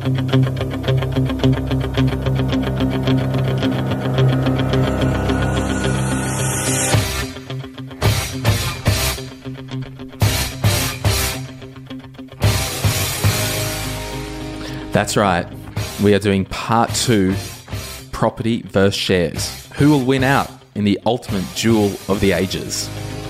That's right. We are doing part 2, property versus shares. Who will win out in the ultimate duel of the ages?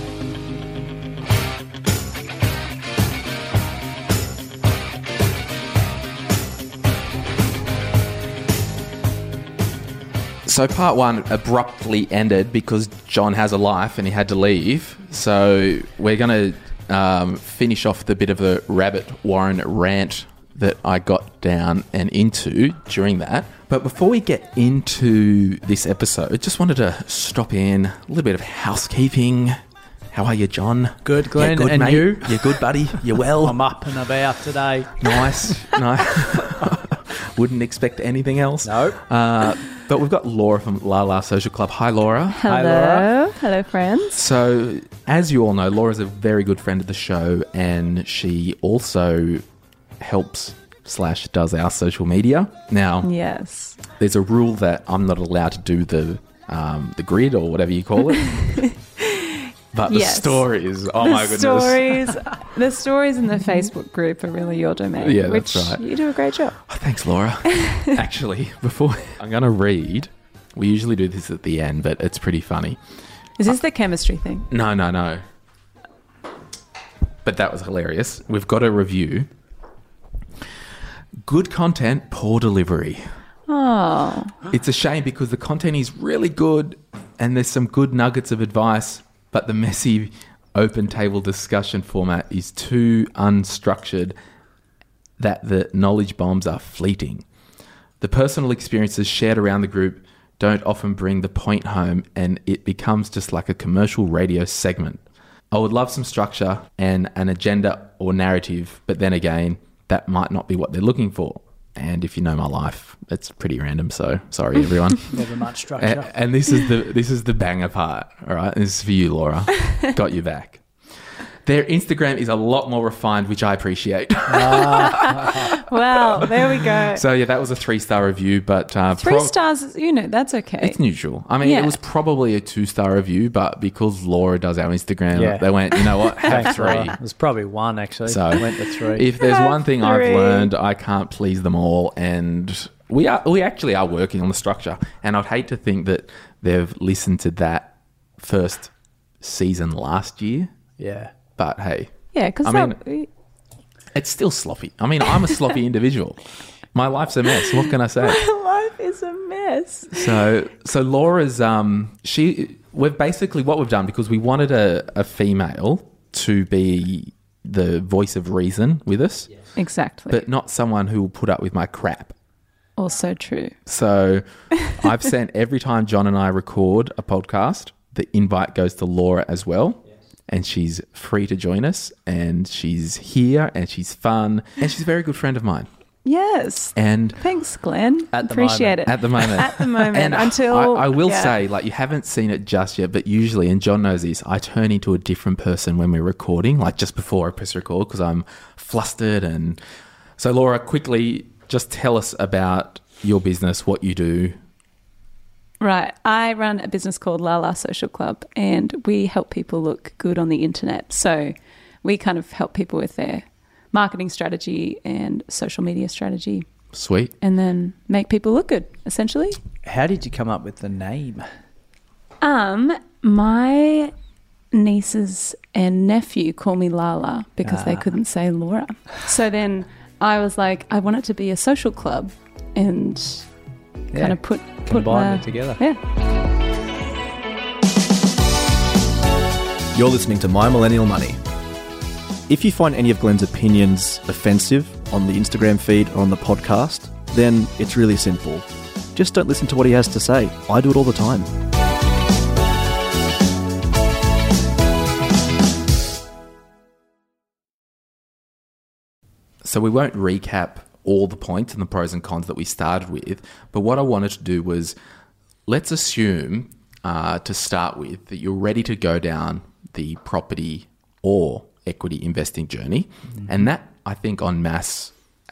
So part 1 abruptly ended because John has a life and he had to leave. So we're going to finish off the bit of the Rabbit Warren rant that I got down and into during that. But before we get into this episode, just wanted to stop in a little bit of housekeeping. How are you, John? Good, Glenn. Yeah, good, and mate. you? You're good, buddy. You're well. I'm up and about today. Nice. Wouldn't expect anything else. No. But we've got Laura from La La Social Club. Hi, Laura. Hello. Hi, Laura. Hello, friends. So, as you all know, Laura's a very good friend of the show, and she also helps / does our social media. Now, Yes. there's a rule that I'm not allowed to do the grid or whatever you call it. But the Yes. stories, oh my goodness. The stories in the Facebook group are really your domain. Yeah, that's which right. You do a great job. Oh, thanks, Laura. Actually, before I'm going to read, we usually do this at the end, but it's pretty funny. Is this the chemistry thing? No. But that was hilarious. We've got a review. Good content, poor delivery. Oh. It's a shame because the content is really good and there's some good nuggets of advice, but the messy open table discussion format is too unstructured that the knowledge bombs are fleeting. The personal experiences shared around the group don't often bring the point home and it becomes just like a commercial radio segment. I would love some structure and an agenda or narrative, but then again, that might not be what they're looking for. And if you know my life, it's pretty random, so sorry everyone. Never much structure. And this is the banger part, all right? This is for you, Laura. Got you back. Their Instagram is a lot more refined, which I appreciate. Well, there we go. So yeah, that was a 3-star review, but 3 stars, that's okay. it's neutral. I mean, Yeah. it was probably a 2-star review, but because Laura does our Instagram, Yeah. they went, you know what, have Thanks, 3. Laura. It was probably 1, actually. So went to 3. If there's Have one thing I've 3. learned, I can't please them all, and we actually are working on the structure. And I'd hate to think that they've listened to that first season last year, Yeah. but hey, Yeah, because it's still sloppy. I mean, I'm a sloppy individual. My life's a mess. What can I say? life is a mess. So Laura's we've basically what we've done, because we wanted a female to be the voice of reason with us, Exactly. but not someone who will put up with my crap. Also true. So I've sent every time John and I record a podcast, the invite goes to Laura as well. And she's free to join us, and she's here, and she's fun, and she's a very good friend of mine. Yes. And Thanks, Glenn. At the Appreciate it. at the moment, At the moment. and until I will yeah. say, like, you haven't seen it just yet, but usually, and John knows this, I turn into a different person when we're recording, like just before I press record, because I'm flustered. And so, Laura, quickly, just tell us about your business, what you do. Right. I run a business called La La Social Club, and we help people look good on the internet. So we kind of help people with their marketing strategy and social media strategy, Sweet. and then make people look good, essentially. How did you come up with the name? My nieces and nephew call me Lala because they couldn't say Laura. So then I was like, I want it to be a social club, and kind of put Combine it together. Yeah. You're listening to My Millennial Money. If you find any of Glenn's opinions offensive on the Instagram feed or on the podcast, then it's really simple. Just don't listen to what he has to say. I do it all the time. So we won't recap all the points and the pros and cons that we started with, but what I wanted to do was, let's assume to start with that you're ready to go down the property or equity investing journey. And that, I think, en masse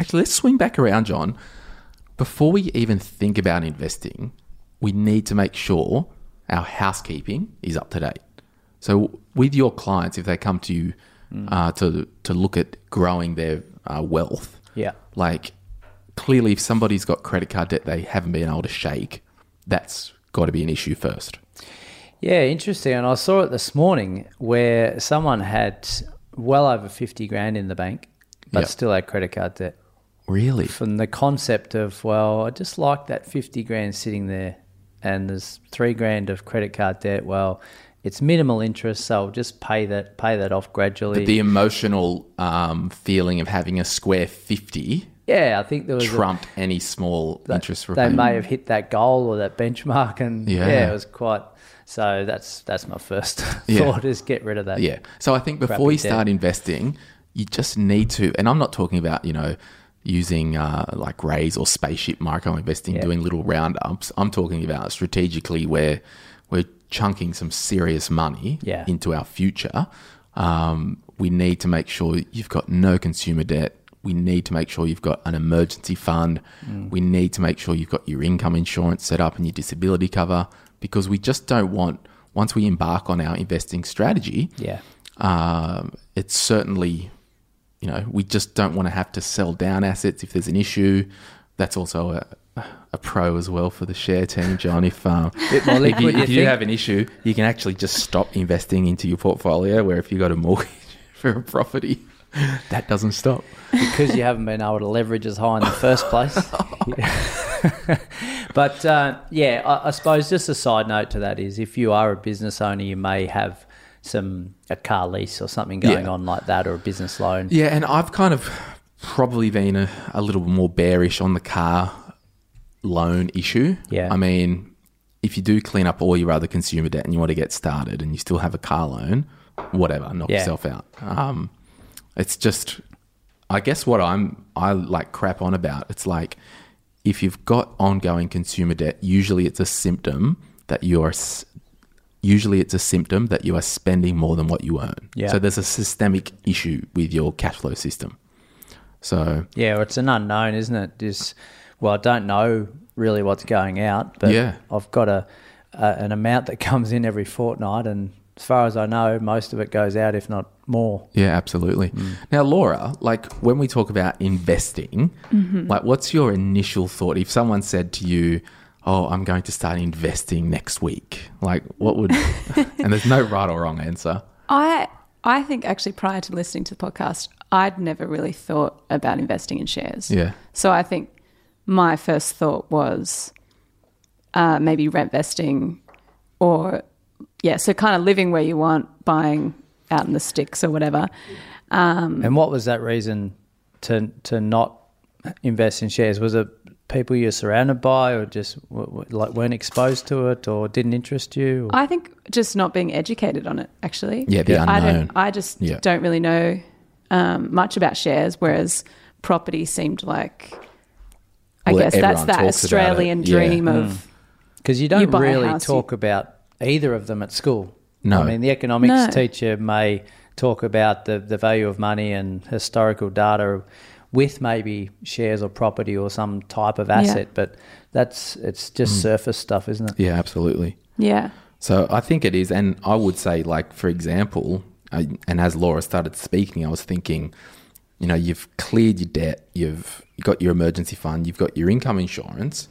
Actually, let's swing back around, John. Before we even think about investing, we need to make sure our housekeeping is up to date. So with your clients, if they come to you to look at growing their wealth, Yeah. like clearly if somebody's got credit card debt they haven't been able to shake, that's got to be an issue first. Yeah, interesting. And I saw it this morning where someone had well over 50 grand in the bank, but Yep. still had credit card debt. Really? From the concept of, well, I just like that 50 grand sitting there and there's 3 grand of credit card debt. Well, it's minimal interest, so I'll just pay that off gradually. But the emotional feeling of having a square 50 yeah, I think there was trumped any small interest they repayment. may have hit that goal or that benchmark, and Yeah. it was quite. So that's my first Yeah. thought is get rid of that. Yeah. So I think before crappy you start investing, you just need to, and I'm not talking about, using like Raise or Spaceship micro investing, Yeah. doing little roundups. I'm talking about strategically where we're chunking some serious money Yeah. into our future. We need to make sure you've got no consumer debt. We need to make sure you've got an emergency fund. We need to make sure you've got your income insurance set up and your disability cover, because we just don't want, once we embark on our investing strategy, Yeah. it's certainly, we just don't want to have to sell down assets if there's an issue. That's also a pro as well for the share team, John. If Bit more liquid, if you think? have an issue, you can actually just stop investing into your portfolio, where if you got a mortgage for a property, that doesn't stop. Because you haven't been able to leverage as high in the first place. But I suppose just a side note to that is if you are a business owner, you may have a car lease or something going on like that, or a business loan. Yeah, and I've kind of probably been a little more bearish on the car loan issue. Yeah. I mean, if you do clean up all your other consumer debt and you want to get started and you still have a car loan, whatever, knock yourself out. It's just, I guess what I like crap on about, it's like if you've got ongoing consumer debt, usually it's a symptom that you are spending more than what you earn. Yeah. So there's a systemic issue with your cash flow system. So Yeah, or it's an unknown, isn't it? I don't know really what's going out, but Yeah. I've got an amount that comes in every fortnight, and as far as I know, most of it goes out, if not more. yeah, absolutely. Now, Laura, like when we talk about investing, like what's your initial thought? If someone said to you, "Oh, I'm going to start investing next week," like what would? And there's no right or wrong answer. I think actually prior to listening to the podcast, I'd never really thought about investing in shares. Yeah. So I think my first thought was maybe rent vesting, or so kind of living where you want, buying out in the sticks or whatever. And what was that reason to not invest in shares? Was it people you're surrounded by, or just like weren't exposed to it, or didn't interest you? Or? I think just not being educated on it, actually. Yeah, the unknown. I just don't really know much about shares, whereas property seemed like, I Well, guess that's everyone that talks about Australian it. Yeah. dream of... Because you You don't buy a really house, talk about either of them at school. No. I mean, the economics No. teacher may talk about the value of money and historical data with maybe shares or property or some type of asset, but it's just surface stuff, isn't it? Yeah, absolutely. Yeah. So I think it is, and I would say, like for example, and as Laura started speaking, I was thinking, you've cleared your debt, you've got your emergency fund, you've got your income insurance.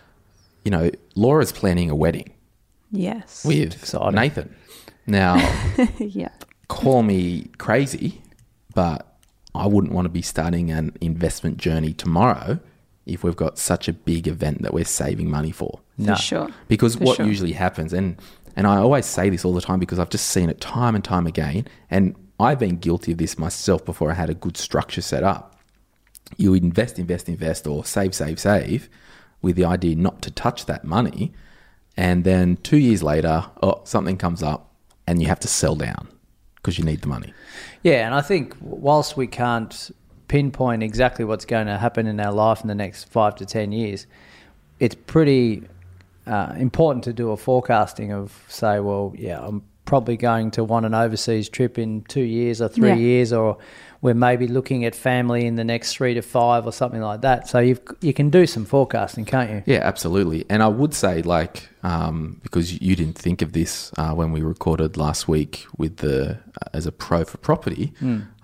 Laura's planning a wedding Yes. with Exciting. Nathan. Now, Yeah. call me crazy, but I wouldn't want to be starting an investment journey tomorrow if we've got such a big event that we're saving money for. No. For sure. Because For what sure. usually happens, and I always say this all the time because I've just seen it time and time again, and I've been guilty of this myself before I had a good structure set up. You invest, or save with the idea not to touch that money, and then 2 years later, something comes up and you have to sell down because you need the money. Yeah, and I think whilst we can't pinpoint exactly what's going to happen in our life in the next 5 to 10 years, it's pretty important to do a forecasting of, say, well, yeah, I'm probably going to want an overseas trip in 2 years or 3 Yeah. years, or we're maybe looking at family in the next 3 to 5 or something like that. So you can do some forecasting, can't you? Yeah, absolutely. And I would say, like, because you didn't think of this when we recorded last week with the as a pro for property,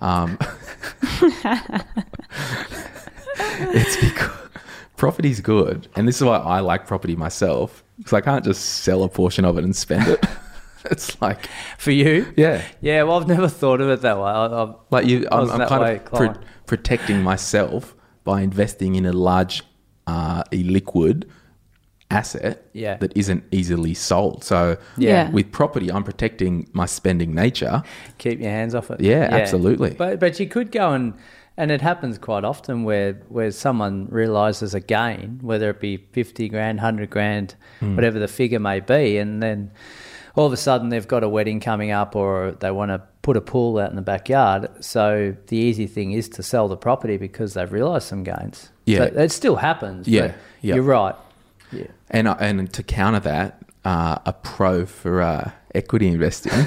it's because property's good, and this is why I like property myself, because I can't just sell a portion of it and spend it. It's like, For you? yeah, Yeah, well, I've never thought of it that way. like I'm that kind way of inclined. protecting myself by investing in a large illiquid asset Yeah. that isn't easily sold. So Yeah. with property, I'm protecting my spending nature. Keep your hands off it. Yeah, absolutely. But you could go and it happens quite often where someone realises a gain, whether it be 50 grand, 100 grand, whatever the figure may be, and then all of a sudden they've got a wedding coming up or they want to put a pool out in the backyard. So the easy thing is to sell the property because they've realised some gains. Yeah. So it still happens. Yeah, but yeah. You're right. Yeah. And to counter that, a pro for equity investing,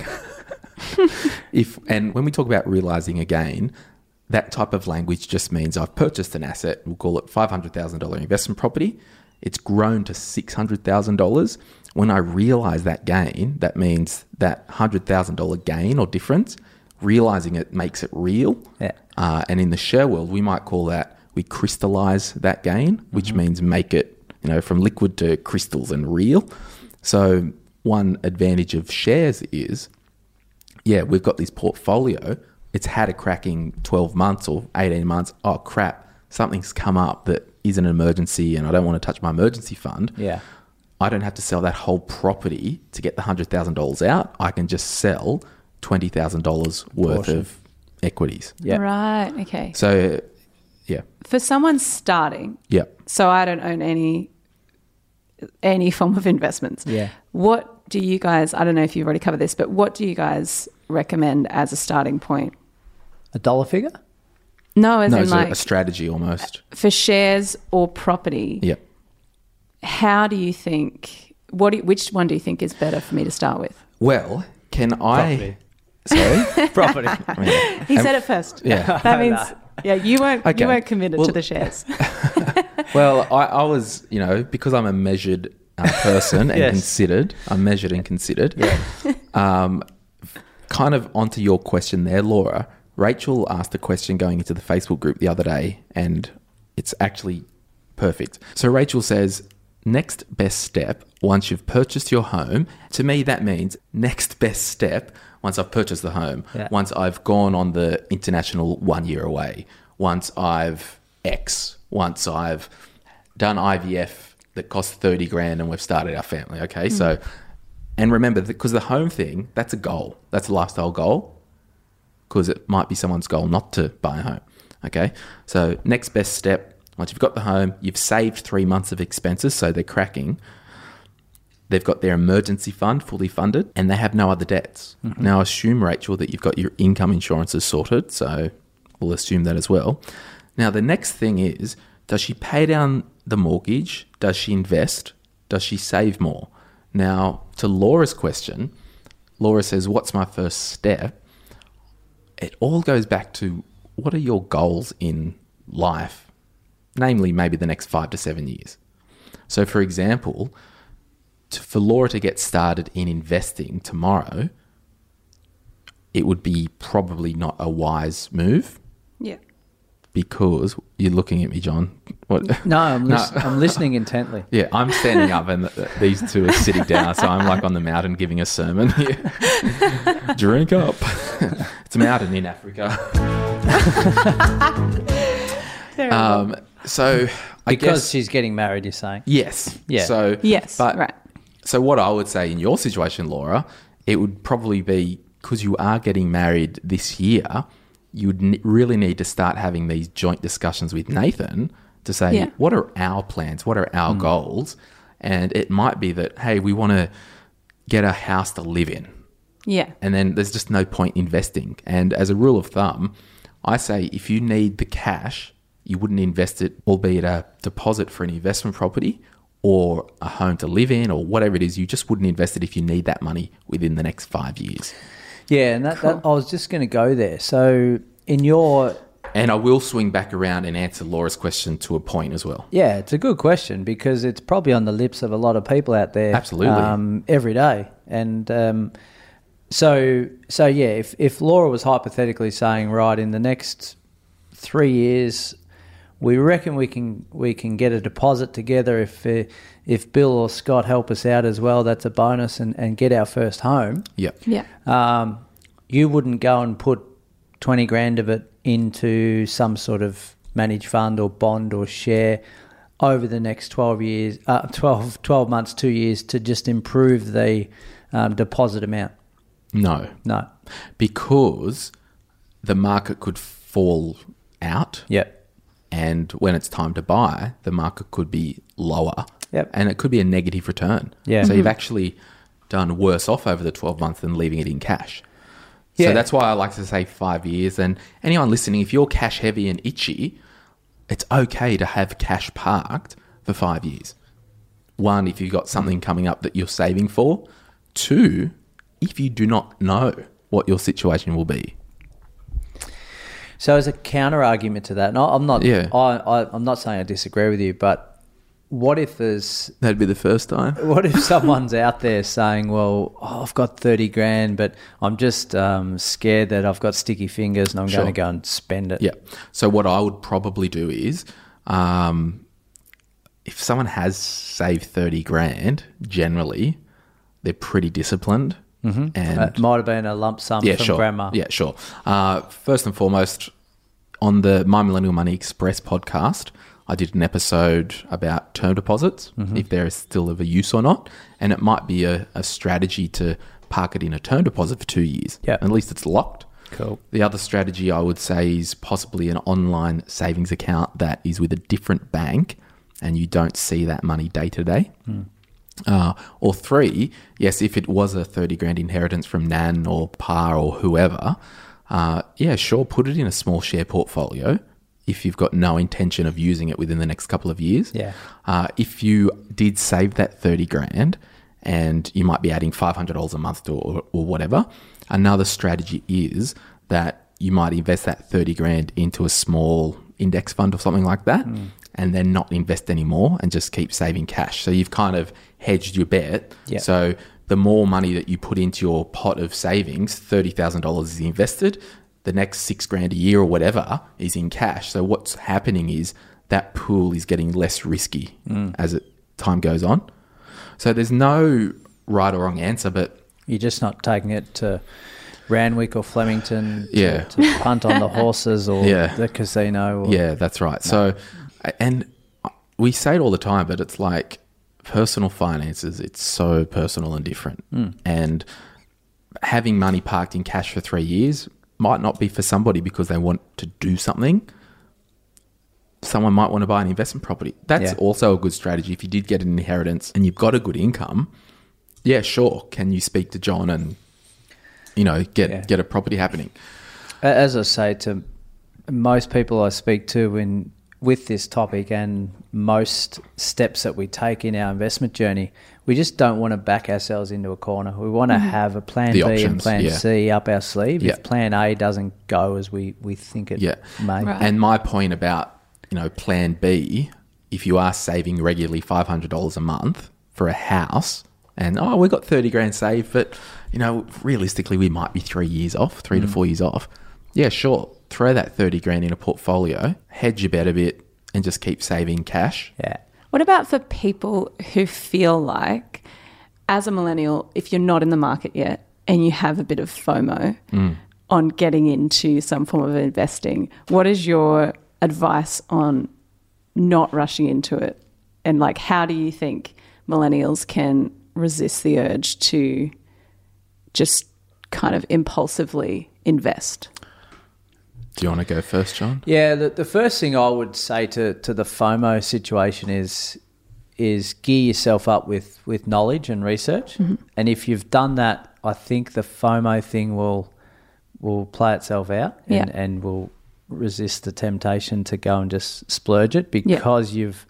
and when we talk about realising a gain, that type of language just means I've purchased an asset, we'll call it $500,000 investment property. It's grown to $600,000. When I realise that gain, that means that $100,000 gain or difference, realising it makes it real. Yeah. And in the share world, we might call that, we crystallise that gain, which means make it, from liquid to crystals and real. So one advantage of shares is, we've got this portfolio. It's had a cracking 12 months or 18 months. Oh, crap. Something's come up that is an emergency and I don't want to touch my emergency fund. Yeah. I don't have to sell that whole property to get the $100,000 out. I can just sell $20,000 worth Portion. of equities. Yeah. Right. Okay. So, yeah. For someone starting, Yeah. so I don't own any form of investments. Yeah. What do you guys, I don't know if you've already covered this, but what do you guys recommend as a starting point? A dollar figure? No, as No, in it's like a strategy almost. for shares or property. Yeah. How do you think, which one do you think is better for me to start with? Well, can I... Property. Sorry? Property. He said it first. Yeah. That means, you weren't Okay. committed Well- to the shares. Well, I was, because I'm a measured person and Yes. considered. I'm measured and considered. Yeah. Kind of onto your question there, Laura. Rachel asked a question going into the Facebook group the other day, and it's actually perfect. So Rachel says, next best step once you've purchased your home. To me, that means next best step once I've purchased the home, Yeah. once I've gone on the international 1 year away, once I've once I've done IVF that costs 30 grand and we've started our family. Okay. So, and remember, because the home thing, that's a goal. That's a lifestyle goal, because it might be someone's goal not to buy a home. Okay. So next best step, once you've got the home, you've saved 3 months of expenses. So they're cracking. They've got their emergency fund fully funded and they have no other debts. Now assume, Rachel, that you've got your income insurances sorted. So we'll assume that as well. Now, the next thing is, does she pay down the mortgage? Does she invest? Does she save more? Now, to Laura's question, Laura says, what's my first step? It all goes back to, what are your goals in life? Namely, maybe the next 5 to 7 years. So, for example, for Laura to get started in investing tomorrow, it would be probably not a wise move. Yeah. Because you're looking at me, John. What? No, I'm listening intently. Yeah, I'm standing up and these two are sitting down. So I'm like on the mountain giving a sermon here. Drink up. It's a mountain in Africa. So I Because guess, she's getting married, you're saying? yes. Yeah. So, Yes. but, right. So what I would say in your situation, Laura, it would probably be, because you are getting married this year, you would really need to start having these joint discussions with Nathan to say, Yeah. what are our plans? What are our goals? And it might be that, hey, we want to get a house to live in. Yeah. And then there's just no point investing. And as a rule of thumb, I say if you need the cash, you wouldn't invest it, albeit a deposit for an investment property, or a home to live in or whatever it is, you just wouldn't invest it if you need that money within the next 5 years. Yeah, and that I was just going to go there. So in your... And I will swing back around and answer Laura's question to a point as well. Yeah, it's a good question because it's probably on the lips of a lot of people out there. Absolutely. Every day. And so yeah, if Laura was hypothetically saying, right, in the next 3 years, we reckon we can get a deposit together if Bill or Scott help us out as well, that's a bonus, and get our first home. Yep. Yeah. You wouldn't go and put 20 grand of it into some sort of managed fund or bond or share over the next 12 months, 2 years to just improve the deposit amount. No. Because the market could fall out. Yep. And when it's time to buy, the market could be lower. Yep. And it could be a negative return. Yeah. So you've actually done worse off over the 12 months than leaving it in cash. Yeah. So that's why I like to say 5 years. And anyone listening, if you're cash heavy and itchy, it's okay to have cash parked for 5 years. One, if you've got something coming up that you're saving for. Two, if you do not know what your situation will be. So as a counter argument to that, and I'm not, Yeah. I'm not saying I disagree with you, but what if That'd be the first time. what if someone's out there saying, well, I've got 30 grand, but I'm just scared that I've got sticky fingers and I'm Sure. going to go and spend it. Yeah. So what I would probably do is, if someone has saved 30 grand, generally, they're pretty disciplined. Mm-hmm. And It might have been a lump sum from sure. grandma. Yeah, sure. First and foremost, on the My Millennial Money Express podcast, I did an episode about term deposits, if there is still of a use or not. And it might be a strategy to park it in a term deposit for 2 years. Yeah. At least it's locked. Cool. The other strategy I would say is possibly an online savings account that is with a different bank and you don't see that money day to day. Or three, yes, if it was a 30 grand inheritance from Nan or Pa or whoever, sure, put it in a small share portfolio if you've got no intention of using it within the next couple of years. Yeah. If you did save that 30 grand and you might be adding $500 a month to, or whatever, another strategy is that you might invest that 30 grand into a small index fund or something like that and then not invest anymore and just keep saving cash. So you've kind of hedged your bet. Yeah. So the more money that you put into your pot of savings, $30,000 is invested. The next 6 grand a year or whatever is in cash. So what's happening is that pool is getting less risky as time goes on. So there's no right or wrong answer, but You're just not taking it to Randwick or Flemington Yeah. to punt on the horses or Yeah. the casino. Or, yeah, that's right. So, and we say it all the time, but it's like personal finances, it's so personal and different. And having money parked in cash for 3 years might not be for somebody because they want to do something. Someone might want to buy an investment property. That's also a good strategy. If you did get an inheritance and you've got a good income, yeah, sure. Can you speak to John and, get a property happening? As I say to most people I speak to with this topic and most steps that we take in our investment journey, we just don't want to back ourselves into a corner. We want to have a plan The B and options, plan C up our sleeve Yeah. if plan A doesn't go as we think it may. Right. And my point about, plan B, if you are saving regularly $500 a month for a house and, we've got 30 grand saved, but, realistically we might be 3 years off, 3 to 4 years off. Yeah, sure. Throw that 30 grand in a portfolio, hedge your bet a bit and just keep saving cash. Yeah. What about for people who feel like, as a millennial, if you're not in the market yet and you have a bit of FOMO on getting into some form of investing, what is your advice on not rushing into it? And how do you think millennials can resist the urge to just kind of impulsively invest? Do you want to go first, John? Yeah, the first thing I would say to the FOMO situation is gear yourself up with knowledge and research. And if you've done that, I think the FOMO thing will play itself out and will resist the temptation to go and just splurge it because you've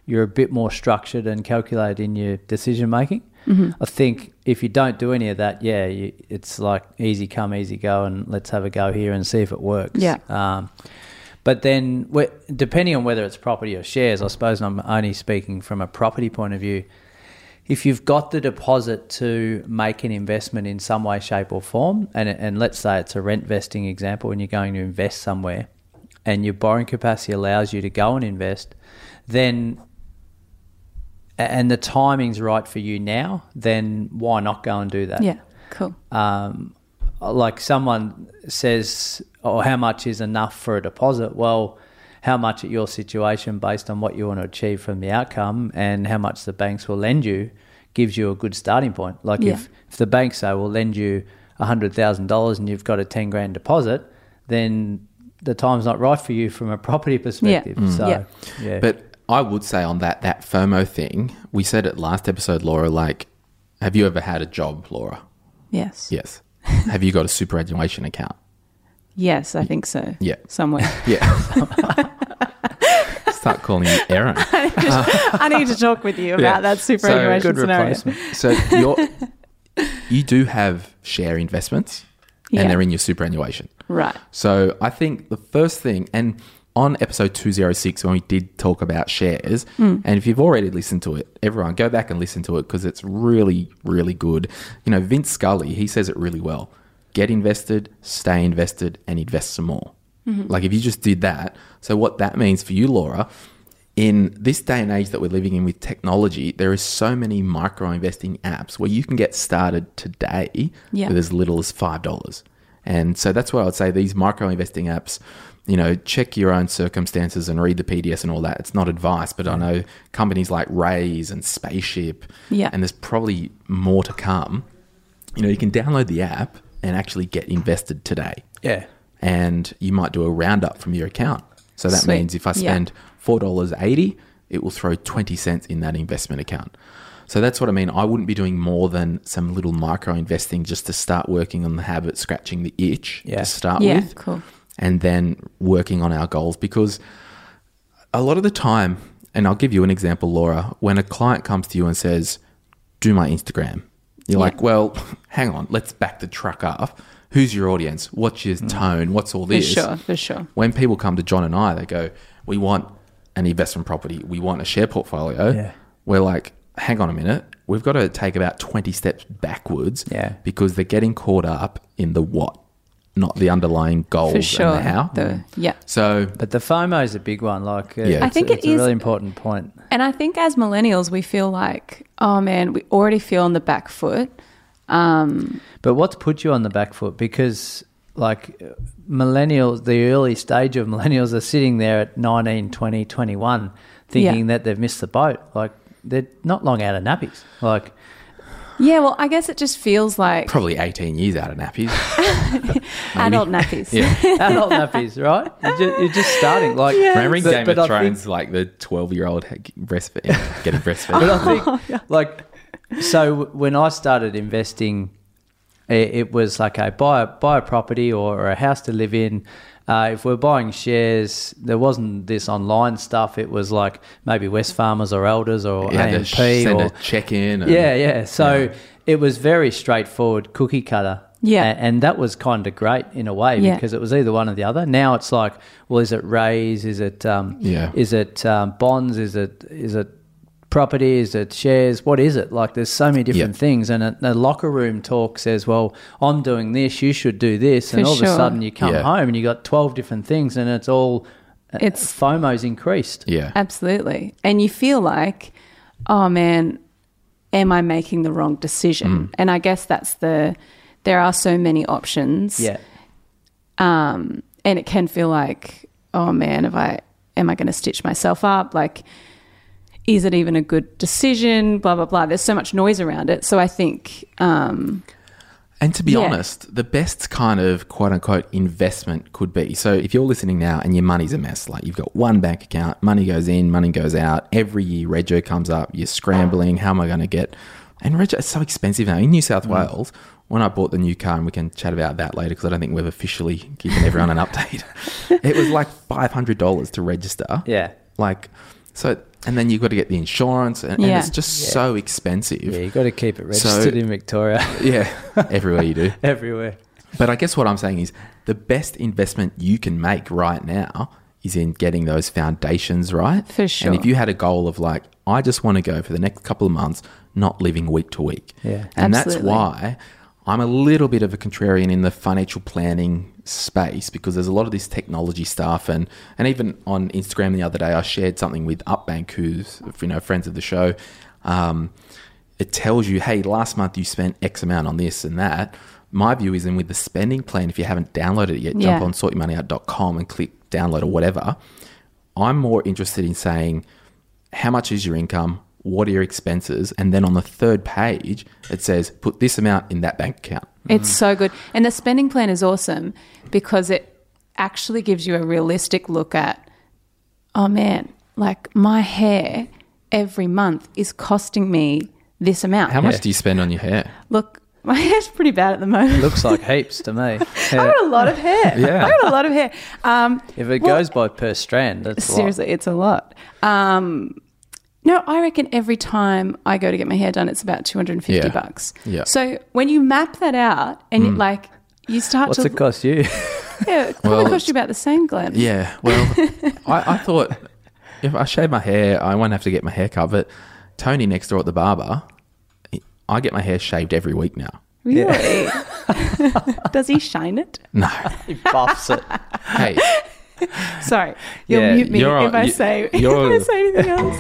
you're a bit more structured and calculated in your decision making. I think if you don't do any of that, it's like easy come, easy go, and let's have a go here and see if it works. Yeah. But then depending on whether it's property or shares, I suppose I'm only speaking from a property point of view, if you've got the deposit to make an investment in some way, shape or form, and let's say it's a rent vesting example and you're going to invest somewhere and your borrowing capacity allows you to go and invest, then and the timing's right for you now, then why not go and do that? Yeah, cool. Like someone says, how much is enough for a deposit? Well, how much at your situation based on what you want to achieve from the outcome and how much the banks will lend you gives you a good starting point. Like if the banks say we'll lend you $100,000 and you've got a 10 grand deposit, then the time's not right for you from a property perspective. But I would say on that FOMO thing, we said it last episode, Laura, like, have you ever had a job, Laura? Yes. Yes. Have you got a superannuation account? Yes, I think so. Yeah. Somewhere. Yeah. Start calling you Erin. I need to talk with you about that superannuation good scenario. replacement. So you do have share investments and they're in your superannuation. Right. So I think the first thing, and on episode 206 when we did talk about shares, and if you've already listened to it, everyone go back and listen to it because it's really, really good. You know, Vince Scully, he says it really well. Get invested, stay invested, and invest some more. Like if you just did that. So what that means for you, Laura, in this day and age that we're living in with technology, there is so many micro investing apps where you can get started today with as little as $5. And so that's why I would say these micro investing apps, you know, check your own circumstances and read the PDS and all that. It's not advice, but I know companies like Raise and Spaceship, and there's probably more to come. You know, you can download the app and actually get invested today. Yeah. And you might do a roundup from your account. So that means if I spend $4.80, it will throw 20 cents in that investment account. So that's what I mean. I wouldn't be doing more than some little micro investing just to start working on the habit, scratching the itch to start with. Cool. And then working on our goals, because a lot of the time, and I'll give you an example, Laura, when a client comes to you and says, do my Instagram, you're like, well, hang on, let's back the truck up. Who's your audience? What's your tone? What's all this? For sure. When people come to John and I, they go, we want an investment property. We want a share portfolio. Yeah. We're like, hang on a minute. We've got to take about 20 steps backwards because they're getting caught up in the what, not the underlying goals For sure. and the how. So, But the FOMO is a big one. Like, I think it's it a is really important point. And I think as millennials, we feel like, oh man, we already feel on the back foot. But what's put you on the back foot? Because like millennials, the early stage of millennials are sitting there at 19, 20, 21 thinking that they've missed the boat. Like they're not long out of nappies. Like, yeah, well, I guess it just feels like probably 18 years out of nappies. adult nappies. adult nappies, right? You're just starting. Like, remembering Game of Thrones, like the 12-year-old getting breastfed. But I think, like, so when I started investing, it was like, buy a property or a house to live in. If we're buying shares, there wasn't this online stuff. It was like maybe Wesfarmers or Elders or AMP. Send a check in. So it was very straightforward, cookie cutter. Yeah. And that was kind of great in a way because it was either one or the other. Now it's like, well, is it Raise? Is it bonds? Is it property? Is it shares? What is it? Like there's so many different things. And the locker room talk says, well, I'm doing this, you should do this. And all of a sudden you come home and you got 12 different things and it's all, FOMO's increased. Yeah. Absolutely. And you feel like, oh man, am I making the wrong decision? And I guess there are so many options. Yeah. And it can feel like, oh man, am I going to stitch myself up? Like, is it even a good decision? Blah, blah, blah. There's so much noise around it. So I think... and to be honest, the best kind of quote-unquote investment could be, so if you're listening now and your money's a mess, like you've got one bank account, money goes in, money goes out, every year rego comes up, you're scrambling, how am I going to get... And rego is so expensive now. In New South Wales, when I bought the new car, and we can chat about that later because I don't think we've officially given everyone an update, it was like $500 to register. Yeah. Like, so... and then you've got to get the insurance, and Yeah. it's just so expensive. Yeah, you got to keep it registered in Victoria. Yeah, everywhere you do. Everywhere. But I guess what I'm saying is the best investment you can make right now is in getting those foundations right. For sure. And if you had a goal of like, I just want to go for the next couple of months, not living week to week. Yeah. And Absolutely. that's why I'm a little bit of a contrarian in the financial planning space, because there's a lot of this technology stuff. And even on Instagram the other day, I shared something with Upbank, who's, friends of the show. It tells you, hey, last month you spent X amount on this and that. My view is, in with the spending plan, if you haven't downloaded it yet, jump on sortyourmoneyout.com and click download or whatever. I'm more interested in saying, how much is your income? What are your expenses? And then on the third page, it says, put this amount in that bank account. It's so good. And the spending plan is awesome because it actually gives you a realistic look at, oh man, like my hair every month is costing me this amount. How much do you spend on your hair? Look, my hair's pretty bad at the moment. Looks like heaps to me. I got a lot of hair. Yeah. I got a lot of hair. If it goes by per strand, that's Seriously, it's a lot. No, I reckon every time I go to get my hair done, it's about $250. Yeah. So when you map that out and you start What's to... it cost you? Yeah, it probably cost you about the same, Glenn. Yeah, well, I thought if I shave my hair, I won't have to get my hair cut. But Tony next door at the barber, I get my hair shaved every week now. Really? Does he shine it? No. He buffs it. Hey, Sorry, you'll Yeah, mute me if I say anything else.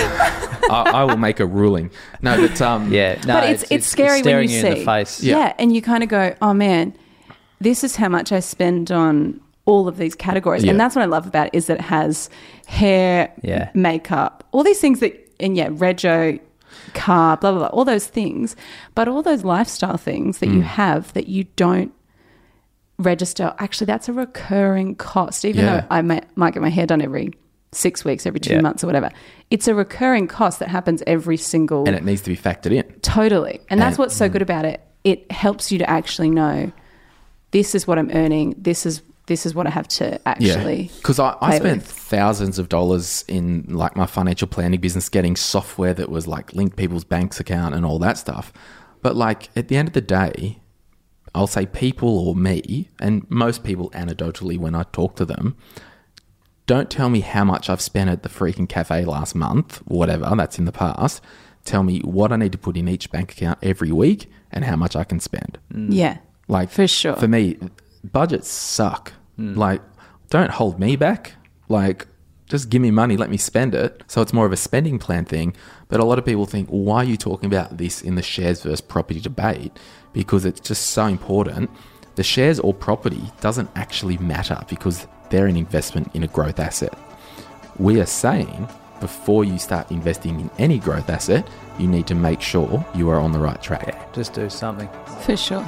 I will make a ruling. No, but Yeah, no, But it's scary when staring you you see. in the face. Yeah, and you kind of go, oh man, this is how much I spend on all of these categories. Yeah. And that's what I love about it, is that it has hair, Yeah. makeup, all these things that, and rego, car, blah, blah, blah, all those things. But all those lifestyle things that you have that you don't register, actually that's a recurring cost. Even Yeah. though I might get my hair done every 6 weeks, every 2 Yeah. months or whatever, it's a recurring cost that happens every single... and it needs to be factored in. Totally. And that's And- what's so good about it. It helps you to actually know, this is what I'm earning, this is what I have to actually... Because I play spent with. thousands of dollars in like my financial planning business, getting software that was like linked people's banks account and all that stuff. But like at the end of the day, I'll say people or me, and most people anecdotally when I talk to them, don't tell me how much I've spent at the freaking cafe last month, whatever, that's in the past. Tell me what I need to put in each bank account every week and how much I can spend. Yeah. Like For sure. For me, budgets suck. Like, don't hold me back. Like, just give me money, let me spend it. So it's more of a spending plan thing. But a lot of people think, well, why are you talking about this in the shares versus property debate? Because it's just so important. The shares or property doesn't actually matter because they're an investment in a growth asset. We are saying before you start investing in any growth asset, you need to make sure you are on the right track. Just do something. For sure.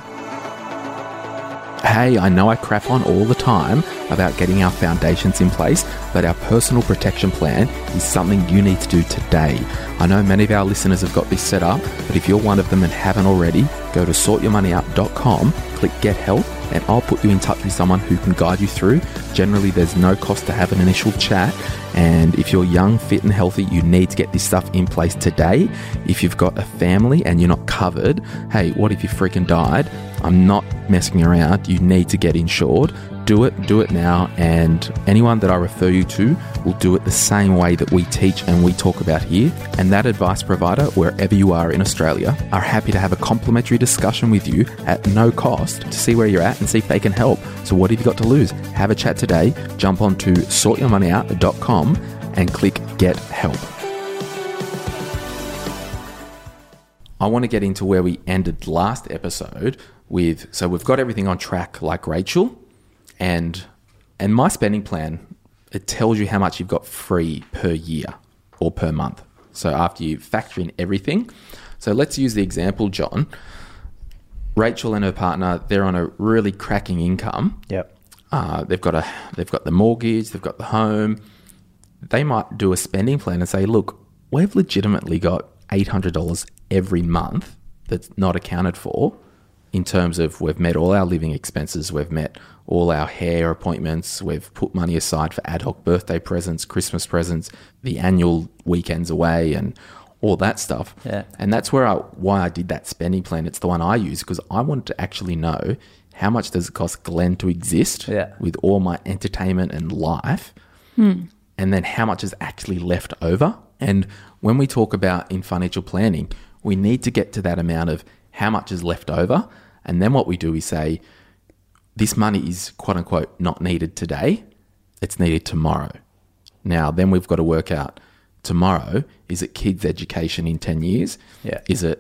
Hey, I know I crap on all the time about getting our foundations in place, but our personal protection plan is something you need to do today. I know many of our listeners have got this set up, but if you're one of them and haven't already, go to sortyourmoneyout.com, click get help, and I'll put you in touch with someone who can guide you through. Generally, there's no cost to have an initial chat. And if you're young, fit and healthy, you need to get this stuff in place today. If you've got a family and you're not covered, hey, what if you freaking died? I'm not messing around. You need to get insured. Do it now. And anyone that I refer you to will do it the same way that we teach and we talk about here. And that advice provider, wherever you are in Australia, are happy to have a complimentary discussion with you at no cost to see where you're at and see if they can help. So what have you got to lose? Have a chat today. Jump on to sortyourmoneyout.com and click get help. I want to get into where we ended last episode with, so we've got everything on track like Rachel, and my spending plan, it tells you how much you've got free per year or per month. So after you factor in everything. So let's use the example, John. Rachel and her partner, they're on a really cracking income. Yep. They've got the mortgage, they've got the home. They might do a spending plan and say, look, we've legitimately got $800 every month that's not accounted for. in terms of we've met all our living expenses, we've met all our hair appointments, we've put money aside for ad hoc birthday presents, Christmas presents, the annual weekends away and all that stuff. Yeah. And that's why I did that spending plan. It's the one I use because I wanted to actually know how much does it cost Glenn to exist with all my entertainment and life, and then how much is actually left over. And when we talk about in financial planning, we need to get to that amount of how much is left over. And then what we do is say, this money is quote unquote not needed today, it's needed tomorrow. Now, then we've got to work out tomorrow, is it kids' education in 10 years? Yeah. Is it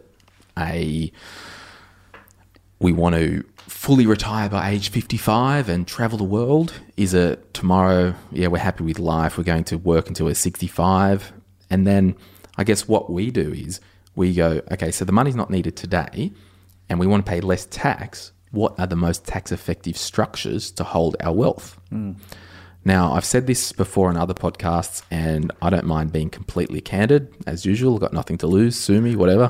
we want to fully retire by age 55 and travel the world? Is it tomorrow, we're happy with life, we're going to work until we're 65? And then I guess what we do is we go, okay, so the money's not needed today and we want to pay less tax. What are the most tax-effective structures to hold our wealth? Now, I've said this before in other podcasts, and I don't mind being completely candid. As usual, I've got nothing to lose, sue me, whatever.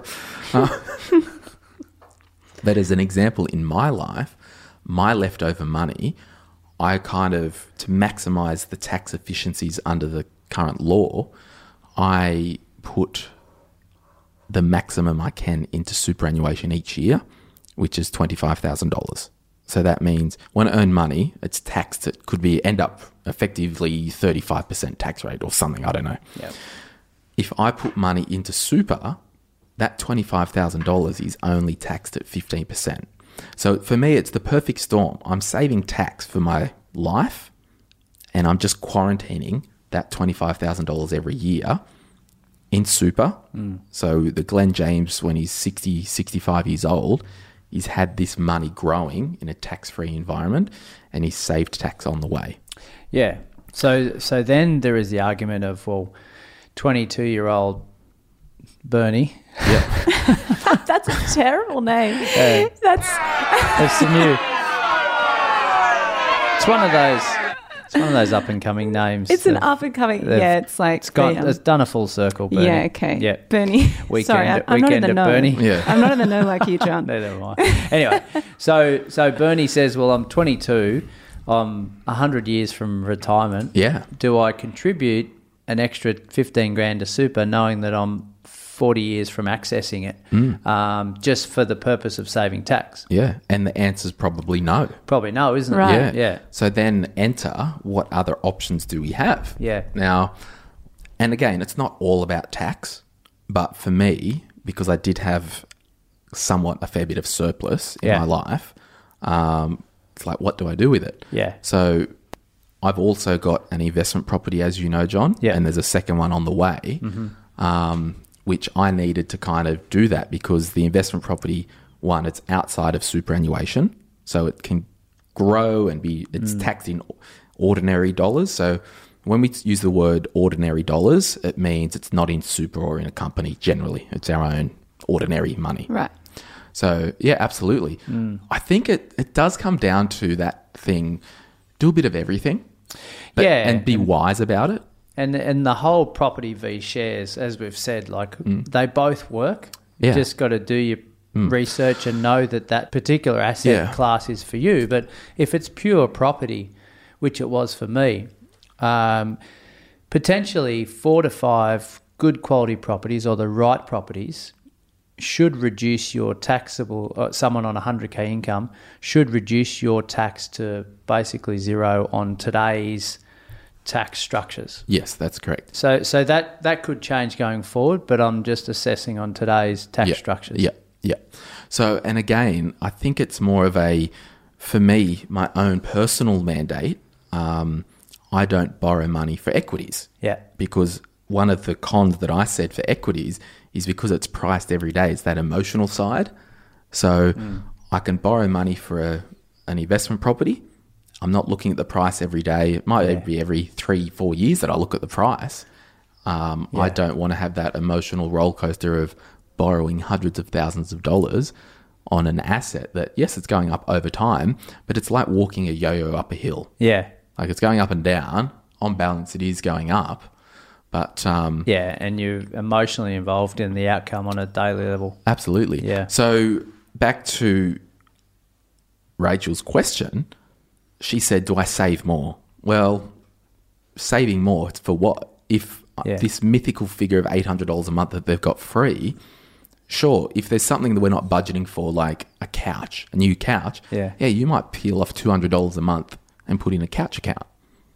But as an example, in my life, my leftover money, I kind of, to maximise the tax efficiencies under the current law, I put the maximum I can into superannuation each year, which is $25,000. So that means when I earn money, it's taxed. It could be end up effectively 35% tax rate or something. I don't know. Yep. If I put money into super, that $25,000 is only taxed at 15%. So for me, it's the perfect storm. I'm saving tax for my life and I'm just quarantining that $25,000 every year in super. So the Glenn James, when he's 60, 65 years old, he's had this money growing in a tax-free environment and he's saved tax on the way. Yeah. So then there is the argument of, well, 22-year-old Bernie. Yeah. That's a terrible name. That's the new. It's one of those. It's one of those up and coming names. It's an up and coming. Yeah, it's like it's done a full circle. Bernie. Yeah. Okay. Yeah. Bernie. Weekend. I'm not in the at know. Bernie. Yeah. I'm not in the know like you, John. Neither am I. Anyway, so Bernie says, well, I'm 22. I'm 100 years from retirement. Yeah. Do I contribute an extra 15 grand to super, knowing that I'm 40 years from accessing it, just for the purpose of saving tax? Yeah. And the answer's probably no. Probably no, isn't it? Right. Yeah. So then enter, what other options do we have? Yeah. Now, and again, it's not all about tax, but for me, because I did have somewhat a fair bit of surplus in my life, it's like, what do I do with it? Yeah. So I've also got an investment property, as you know, John, Yeah. and there's a second one on the way, which I needed to kind of do that because the investment property, one, it's outside of superannuation, so it can grow and it's taxed in ordinary dollars. So when we use the word ordinary dollars, it means it's not in super or in a company generally. It's our own ordinary money. Right. So, yeah, absolutely. I think it does come down to that thing, do a bit of everything and be wise about it. And the whole property v shares, as we've said, like they both work. Yeah. You just got to do your research and know that particular asset class is for you. But if it's pure property, which it was for me, potentially 4 to 5 good quality properties or the right properties should reduce your taxable, someone on 100K income should reduce your tax to basically zero on today's tax structures. Yes, that's correct. So that could change going forward, but I'm just assessing on today's tax structures. Yeah. So, and again, I think it's more of for me, my own personal mandate, I don't borrow money for equities. Yeah. Because one of the cons that I said for equities is because it's priced every day, it's that emotional side. So I can borrow money for an investment property. I'm not looking at the price every day. It might be every 3-4 years that I look at the price. I don't want to have that emotional roller coaster of borrowing hundreds of thousands of dollars on an asset that, yes, it's going up over time, but it's like walking a yo-yo up a hill. Yeah. Like it's going up and down. On balance, it is going up. But and you're emotionally involved in the outcome on a daily level. Absolutely. Yeah. So back to Rachel's question, she said, do I save more? Well, saving more, it's for what? If this mythical figure of $800 a month that they've got free, sure, if there's something that we're not budgeting for, like a couch, a new couch, you might peel off $200 a month and put in a couch account.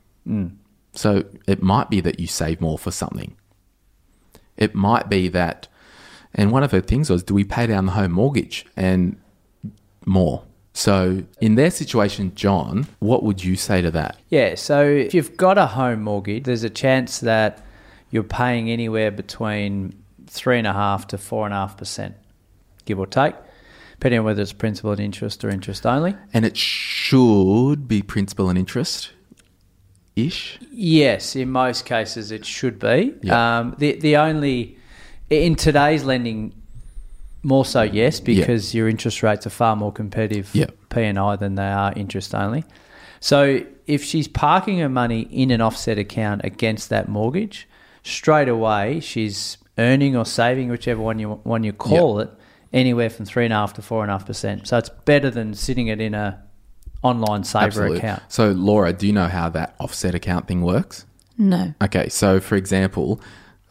So it might be that you save more for something. It might be that, and one of her things was, do we pay down the home mortgage? And more. So in their situation, John, what would you say to that? Yeah, so if you've got a home mortgage, there's a chance that you're paying anywhere between 3.5% to 4.5%, give or take, depending on whether it's principal and interest or interest only. And it should be principal and interest-ish? Yes, in most cases it should be. Yeah. The only, in today's lending, more so, yes, because your interest rates are far more competitive P&I than they are interest only. So if she's parking her money in an offset account against that mortgage, straight away she's earning or saving, whichever one you call it, anywhere from 3.5% to 4.5%. So it's better than sitting it in a online saver account. So Laura, do you know how that offset account thing works? No. Okay, so for example,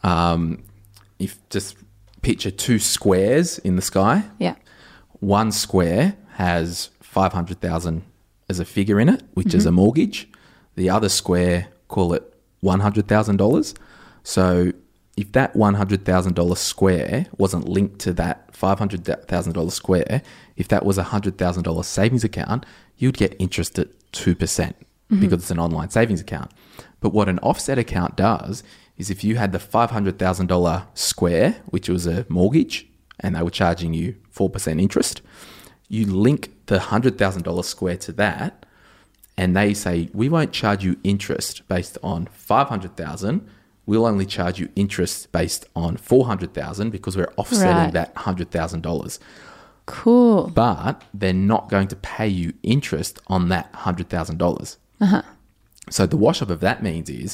if just picture two squares in the sky. Yeah. One square has 500,000 as a figure in it, which is a mortgage. The other square, call it $100,000. So if that $100,000 square wasn't linked to that $500,000 square, if that was a $100,000 savings account, you'd get interest at 2% because it's an online savings account. But what an offset account does is if you had the $500,000 square, which was a mortgage, and they were charging you 4% interest, you link the $100,000 square to that, and they say, we won't charge you interest based on $500,000. We'll only charge you interest based on $400,000 because we're offsetting that $100,000. Cool. But they're not going to pay you interest on that $100,000. So the wash up of that means is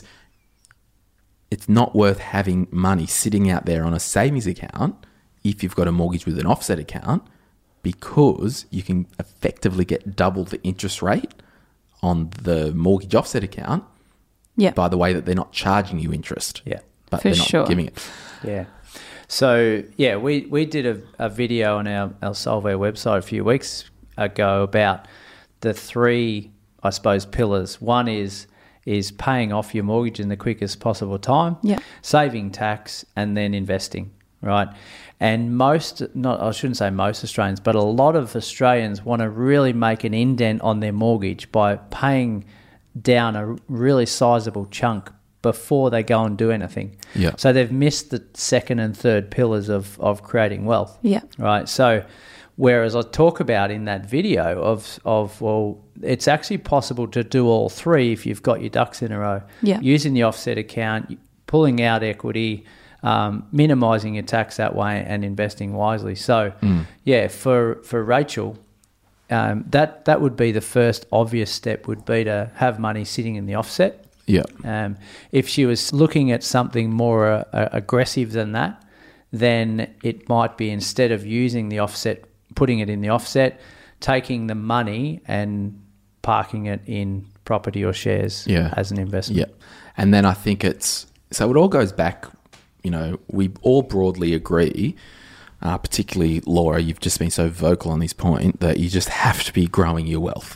it's not worth having money sitting out there on a savings account if you've got a mortgage with an offset account, because you can effectively get double the interest rate on the mortgage offset account by the way that they're not charging you interest. Yeah. But For they're not sure. giving it. Yeah. So, we did a video on our Solvere website a few weeks ago about the three, I suppose, pillars. One is paying off your mortgage in the quickest possible time, saving tax, and then investing, right? And I shouldn't say most Australians, but a lot of Australians want to really make an indent on their mortgage by paying down a really sizable chunk before they go and do anything. Yeah. So they've missed the second and third pillars of creating wealth. Yeah. Right. So whereas I talk about in that video of well, it's actually possible to do all three if you've got your ducks in a row. Yeah. Using the offset account, pulling out equity, minimising your tax that way, and investing wisely. So, for Rachel, that would be the first obvious step, would be to have money sitting in the offset. Yeah. If she was looking at something more aggressive than that, then it might be, instead of using the offset, putting it in the offset, taking the money and parking it in property or shares as an investment. Yeah. And then I think so it all goes back, we all broadly agree, particularly Laura, you've just been so vocal on this point, that you just have to be growing your wealth.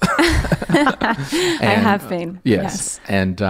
I have been. Yes. And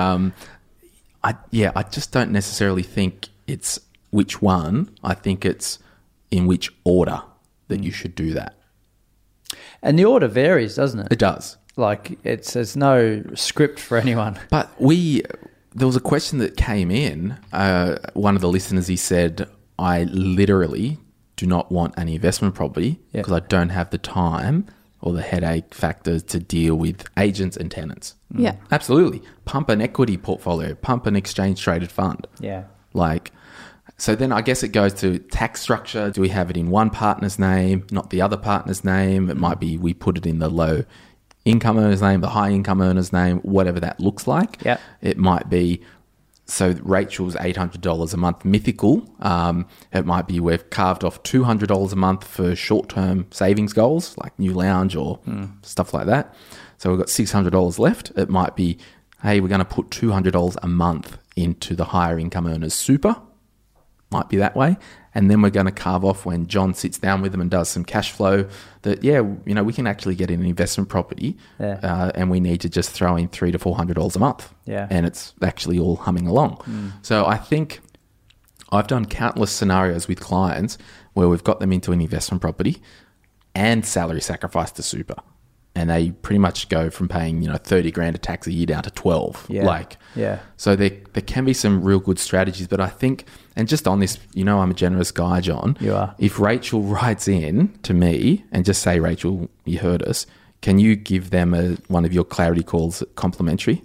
I just don't necessarily think it's which one. I think it's in which order that you should do that. And the order varies, doesn't it? It does. Like, there's no script for anyone. But there was a question that came in. One of the listeners, he said, I literally do not want any investment property because I don't have the time or the headache factor to deal with agents and tenants. Yeah. Absolutely. Pump an equity portfolio, pump an exchange traded fund. Yeah. So then I guess it goes to tax structure. Do we have it in one partner's name, not the other partner's name? It might be we put it in the low income earner's name, the high income earner's name, whatever that looks like. Yeah. It might be So Rachel's $800 a month mythical. It might be we've carved off $200 a month for short-term savings goals like new lounge or stuff like that. So we've got $600 left. It might be, hey, we're going to put $200 a month into the higher income earners super. Might be that way. And then we're going to carve off when John sits down with them and does some cash flow that, we can actually get in an investment property and we need to just throw in $300 to $400 a month. Yeah. And it's actually all humming along. So I think I've done countless scenarios with clients where we've got them into an investment property and salary sacrifice to super. And they pretty much go from paying, $30,000 of tax a year down to 12. So there can be some real good strategies, but I think, and just on this, I'm a generous guy, John. You are. If Rachel writes in to me and just say, Rachel, you heard us, can you give them one of your clarity calls complimentary?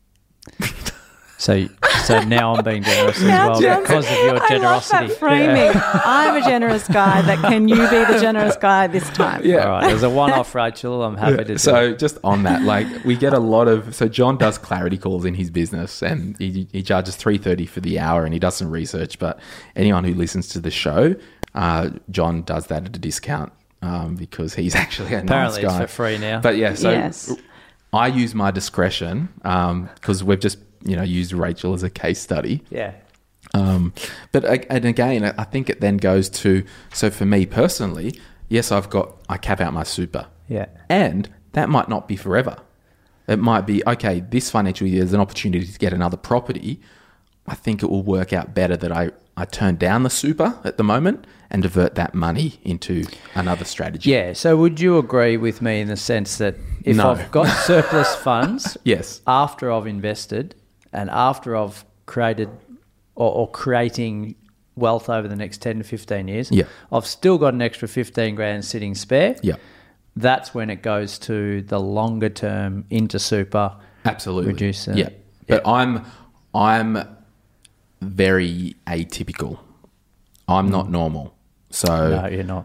So now I'm being generous as well because of your generosity. I love that framing. I'm a generous guy. Can you be the generous guy this time? Yeah. All right. There's a one-off, Rachel. I'm happy to do So it. just on that, we get a lot of... So John does clarity calls in his business and he charges $3.30 for the hour and he does some research. But anyone who listens to the show, John does that at a discount because he's actually a nice guy. Apparently it's for free now. But yeah, so Yes. I use my discretion because we've just... used Rachel as a case study. Yeah. But again, I think it then goes to, so for me personally, yes, I cap out my super. Yeah. And that might not be forever. It might be, okay, this financial year there's an opportunity to get another property. I think it will work out better that I turn down the super at the moment and divert that money into another strategy. Yeah. So would you agree with me in the sense that if No. I've got surplus funds Yes. after I've invested and after I've created or creating wealth over the next 10 to 15 years, Yeah. I've still got an extra $15,000 sitting spare. Yeah. That's when it goes to the longer term into super. Absolutely. Reduce Yeah. But I'm very atypical. I'm not normal. So No, you're not.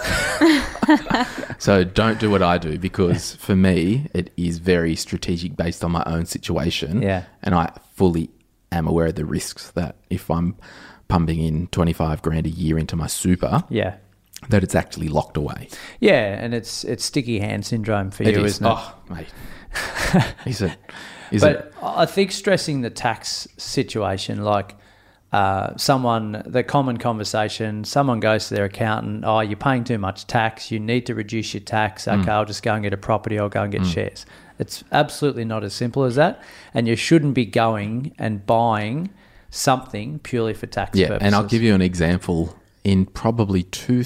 So don't do what I do because for me, it is very strategic based on my own situation. Yeah. And I fully am aware of the risks that if I'm pumping in $25,000 a year into my super, Yeah. that it's actually locked away. Yeah, and it's sticky hand syndrome for you, isn't it? Oh, mate. Is it? But I think stressing the tax situation, like the common conversation, someone goes to their accountant, oh, you're paying too much tax, you need to reduce your tax, okay, I'll just go and get a property or go and get shares. It's absolutely not as simple as that, and you shouldn't be going and buying something purely for tax purposes. And I'll give you an example. In probably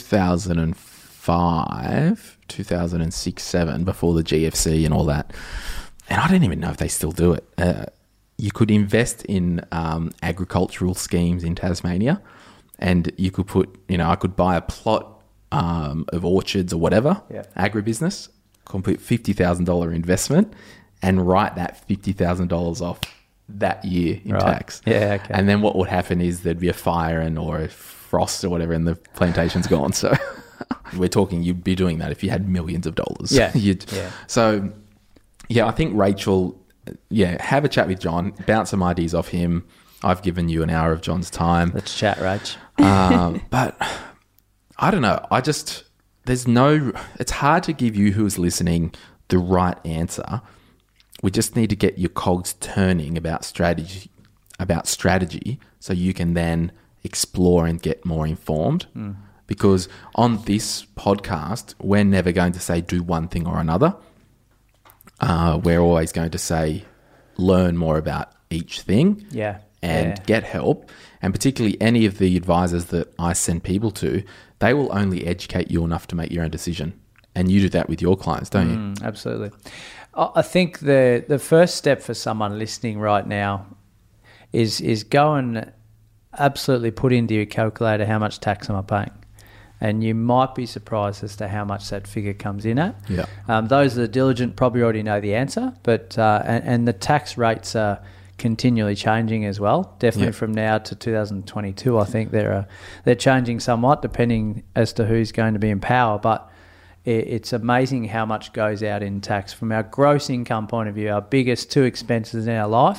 2005, 2006, 7, before the GFC and all that, and I don't even know if they still do it, you could invest in agricultural schemes in Tasmania, and you could put, I could buy a plot of orchards or whatever, agribusiness, complete $50,000 investment, and write that $50,000 off that year in tax. Yeah, okay. And then what would happen is there'd be a fire or a frost or whatever, and the plantation's gone. So we're talking, you'd be doing that if you had millions of dollars. Yeah. So, I think Rachel... have a chat with John, bounce some ideas off him. I've given you an hour of John's time. Let's chat, Rach. But I don't know. It's hard to give you who's listening the right answer. We just need to get your cogs turning about strategy so you can then explore and get more informed. Because on this podcast, we're never going to say do one thing or another. We're always going to say learn more about each thing and get help. And particularly any of the advisors that I send people to, they will only educate you enough to make your own decision. And you do that with your clients, don't you? Absolutely. I think the first step for someone listening right now is go and absolutely put into your calculator how much tax am I paying. And you might be surprised as to how much that figure comes in at. Yeah. Those that are diligent probably already know the answer, but and the tax rates are continually changing as well. Definitely from now to 2022, I think they're changing somewhat depending as to who's going to be in power. But it's amazing how much goes out in tax from our gross income point of view. Our biggest two expenses in our life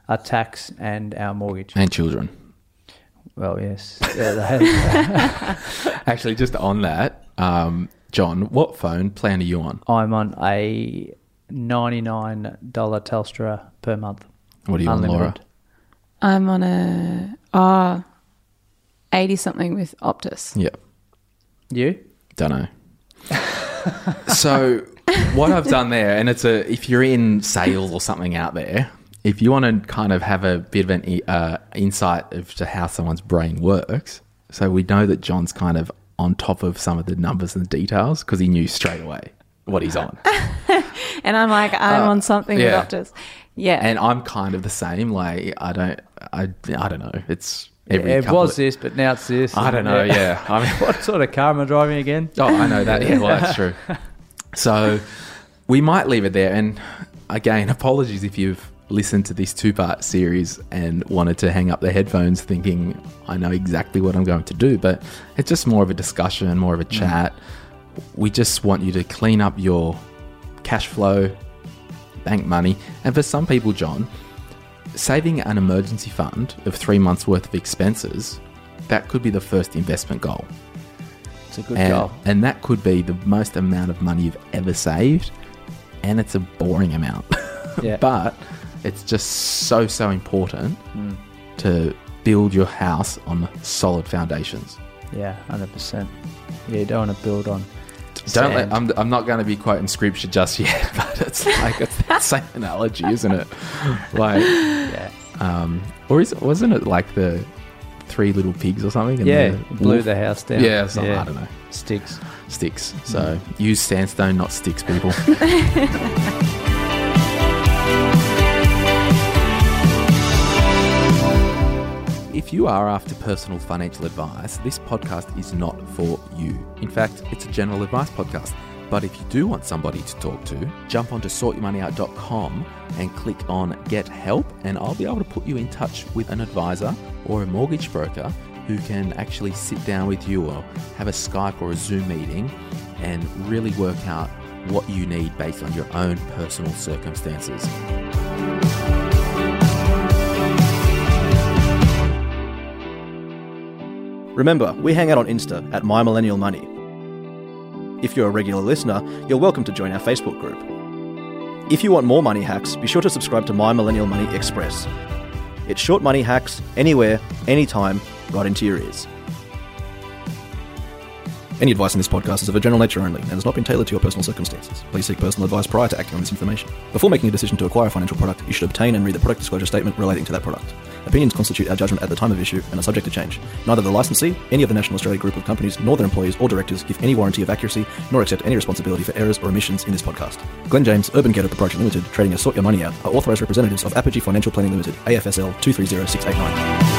our tax and our mortgage. And children. Well, yes. Yeah, Actually, just on that, John, what phone plan are you on? I'm on a $99 Telstra per month. What are you on, Laura? I'm on a 80-something with Optus. Yeah. You? Don't know. So what I've done there, and if you're in sales or something out there, if you want to kind of have a bit of an insight as to how someone's brain works, so we know that John's kind of on top of some of the numbers and details because he knew straight away what he's on. And I'm like, I'm on something with Optus. Yeah. And I'm kind of the same. Like, I don't know. It's every It couple was of, this, but now it's this. I don't know. Yeah. I mean, What sort of car am I driving again? oh, I know that. Yeah, well, that's true. So we might leave it there. And again, apologies if you've listened to this 2-part series and wanted to hang up the headphones thinking I know exactly what I'm going to do, but it's just more of a discussion, more of a chat. We just want you to clean up your cash flow, bank money. And for some people, John, saving an emergency fund of 3 months worth of expenses, that could be the first investment goal. It's a good goal. And that could be the most amount of money you've ever saved. And it's a boring amount. Yeah. But it's just so important to build your house on solid foundations. Yeah, 100%. Yeah, you don't want to build on Don't let, sand. I'm not going to be quoting scripture just yet, but it's like it's that same analogy, isn't it? Like, Yeah. or wasn't it like the 3 little pigs or something? And Yeah, the blew wolf? the house down. Yeah, something, I don't know. Sticks. Sticks. So use sandstone, not sticks, people. If you are after personal financial advice, this podcast is not for you. In fact, it's a general advice podcast. But if you do want somebody to talk to, jump onto sortyourmoneyout.com and click on Get Help, and I'll be able to put you in touch with an advisor or a mortgage broker who can actually sit down with you or have a Skype or a Zoom meeting and really work out what you need based on your own personal circumstances. Remember, we hang out on Insta at My Millennial Money. If you're a regular listener, you're welcome to join our Facebook group. If you want more money hacks, be sure to subscribe to My Millennial Money Express. It's short money hacks, anywhere, anytime, right into your ears. Any advice in this podcast is of a general nature only and has not been tailored to your personal circumstances. Please seek personal advice prior to acting on this information. Before making a decision to acquire a financial product, you should obtain and read the product disclosure statement relating to that product. Opinions constitute our judgment at the time of issue and are subject to change. Neither the licensee, any of the National Australia Group of Companies, nor their employees or directors give any warranty of accuracy, nor accept any responsibility for errors or omissions in this podcast. Glenn James, Urban Ghetto Proprietary Limited, trading as Sort Your Money Out, are authorised representatives of Apogee Financial Planning Limited, AFSL 230689.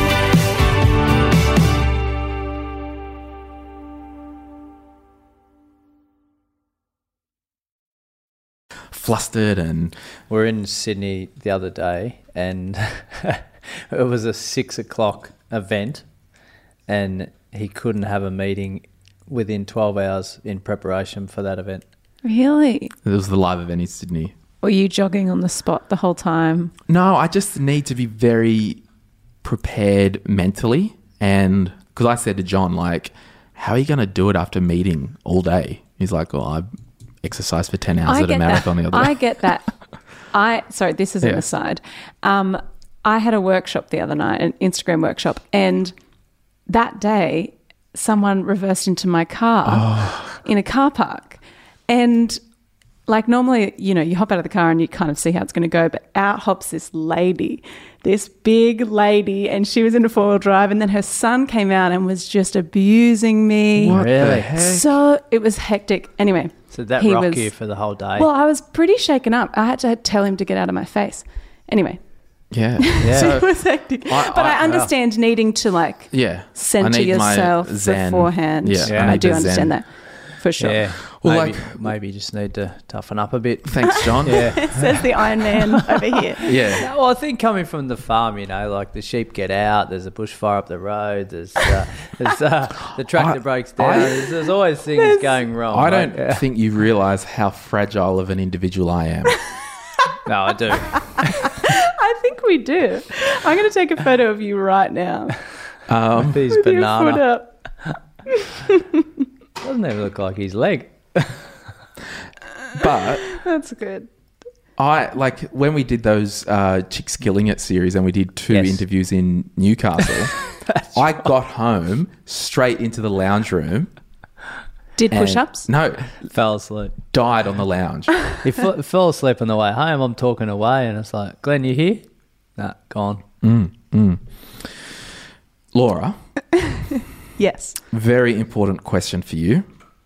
Flustered and We're in Sydney the other day, and it was a 6 o'clock event, and he couldn't have a meeting within 12 hours in preparation for that event. Really? it was the live event in Sydney. Were you jogging on the spot the whole time? No, I just need to be very prepared mentally. And because I said to John, like, how are you going to do it after meeting all day? He's like, oh, I exercised for 10 hours at a marathon the other day. I get that. Sorry, this is an aside. I had a workshop the other night, an Instagram workshop, and that day someone reversed into my car in a car park. And like normally, you know, you hop out of the car and you kind of see how it's going to go, but out hops this lady, this big lady, and she was in a 4-wheel drive, and then her son came out and was just abusing me. What Really? the heck? So it was hectic. Anyway. So that he rocked was- you for the whole day. Well, I was pretty shaken up. I had to tell him to get out of my face. Anyway, Yeah. Yeah. it was hectic. But I understand needing to like Yeah. center I need my yourself Zen. beforehand. Yeah. Yeah. I need do the understand Zen. that for sure. yeah. Well, Maybe you just need to toughen up a bit. Thanks, John. Yeah. It says the Iron Man over here. Yeah. Well, I think coming from the farm, you know, like the sheep get out, there's a bushfire up the road, there's the tractor breaks down, there's always things going wrong. I right? don't think you realise how fragile of an individual I am. No, I do. I think we do. I'm going to take a photo of you right now. His With your banana. foot up. Doesn't even look like his leg. But That's good. I like when we did those Chicks Killing It series and we did 2 Yes. interviews in Newcastle. I got home straight into the lounge room. Did and- push-ups? No, Fell asleep. died on the lounge. He fell asleep on the way home. I'm talking away, and it's like, Glenn, you here? Nah, gone. Laura, Yes. very important question for you.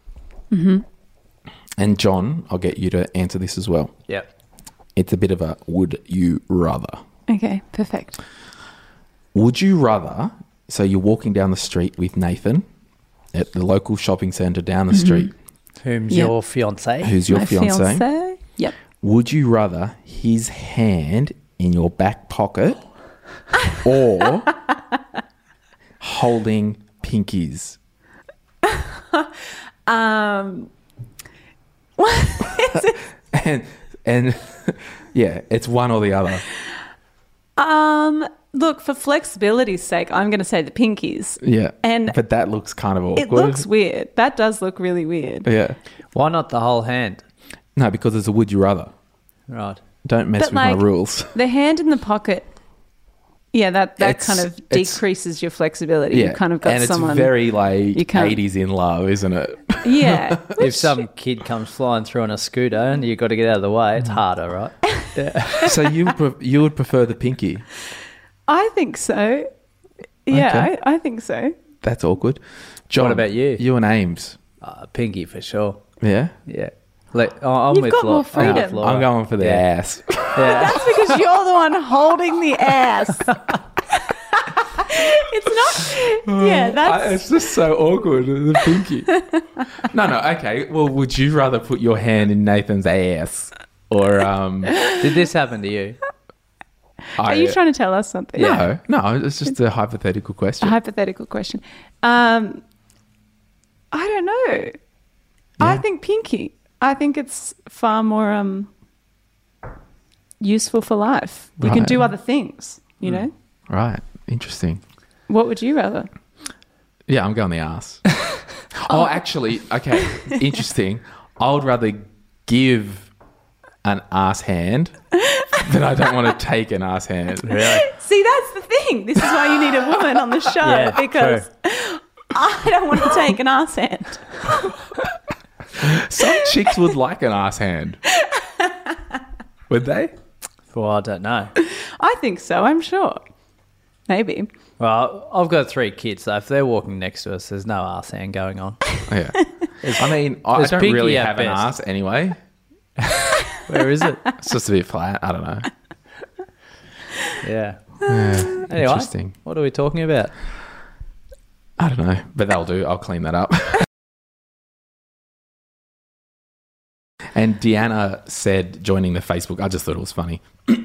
And John, I'll get you to answer this as well. Yep. It's a bit of a would you rather. Okay, perfect. Would you rather, so you're walking down the street with Nathan at the local shopping centre down the street, Whom's Yep. your fiance? who's your My fiance? fiancé? Yep. Would you rather his hand in your back pocket or holding pinkies? And yeah, it's one or the other. Look, for flexibility's sake, I'm going to say the pinkies. Yeah. And but that looks kind of awkward. it looks weird. That does look really weird. Yeah. Why not the whole hand? No, because it's a would you rather. Right. Don't mess But, with my like, rules. The hand in the pocket, yeah, that It's- kind of it's- decreases your flexibility. Yeah. You've kind of got and someone. it's very like you can't- 80s in love, isn't it? Yeah. If some kid comes flying through on a scooter and you've got to get out of the way, it's harder, right? So you would prefer the pinky. I think so. Yeah, Okay. I think so. That's awkward. John, What about you? You and Ames. Pinky for sure. Yeah? Yeah. I'm You've with got more Laura. freedom. with Laura. I'm going for the Yeah. ass. Yeah. That's because you're the one holding the ass. It's not. Yeah, that's. It's just so awkward, the pinky. No, okay. Well, would you rather put your hand in Nathan's ass or Did this happen to you? Are you trying to tell us something? No, it's just a hypothetical A question. hypothetical question. I don't know. I think pinky. I think it's far more useful for life. You can Right. do other things, you know? Right. Interesting. What would you rather? Yeah, I'm going the ass. Oh, actually, okay. Interesting. I would rather give an ass hand than I don't want to take an ass hand. Really? See, that's the thing. This is why you need a woman on the show Yeah, because I don't want to take an ass hand. Some chicks would like an ass hand. Would they? Well, I don't know. I think so, I'm sure. Maybe. Well, I've got 3 kids, so if they're walking next to us, there's no arse hand going on. Yeah. I mean, I there's don't pinky really at have an best. ass anyway. Where is it? It's just a bit flat. I don't know. Yeah. Yeah, Anyway, interesting. what are we talking about? I don't know, but that'll do. I'll clean that up. And Deanna said, joining the Facebook, I just thought it was funny.